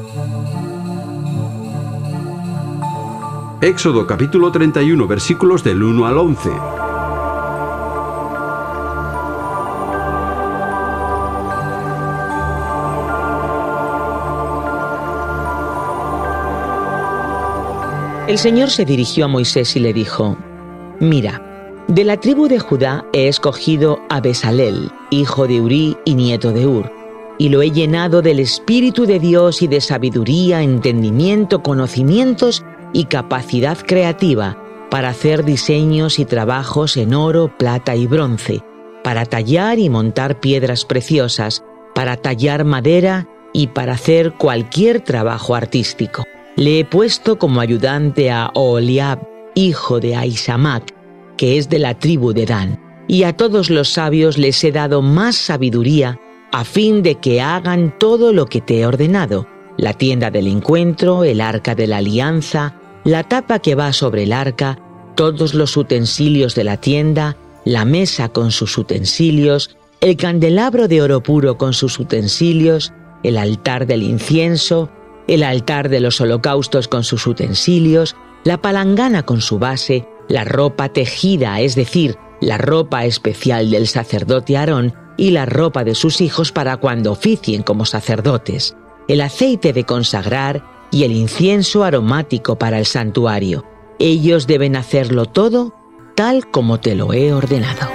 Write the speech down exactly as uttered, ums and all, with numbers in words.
Éxodo capítulo treinta y uno, versículos del uno al once. El Señor se dirigió a Moisés y le dijo: Mira, de la tribu de Judá he escogido a Besaleel, hijo de Urí y nieto de Ur, y lo he llenado del Espíritu de Dios y de sabiduría, entendimiento, conocimientos y capacidad creativa para hacer diseños y trabajos en oro, plata y bronce, para tallar y montar piedras preciosas, para tallar madera y para hacer cualquier trabajo artístico. Le he puesto como ayudante a Oholiab, hijo de Ahisamac, que es de la tribu de Dan, y a todos los sabios les he dado más sabiduría a fin de que hagan todo lo que te he ordenado: la tienda del encuentro, el arca de la alianza, la tapa que va sobre el arca, todos los utensilios de la tienda, la mesa con sus utensilios, el candelabro de oro puro con sus utensilios, el altar del incienso, el altar de los holocaustos con sus utensilios, la palangana con su base, la ropa tejida, es decir, la ropa especial del sacerdote Aarón y la ropa de sus hijos para cuando oficien como sacerdotes, el aceite de consagrar y el incienso aromático para el santuario. Ellos deben hacerlo todo tal como te lo he ordenado.